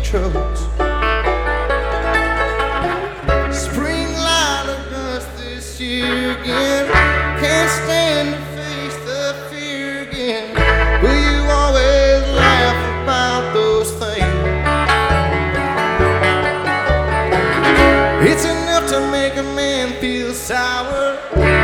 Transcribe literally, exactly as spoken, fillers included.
troubles. Spring light of us this year again. Can't stand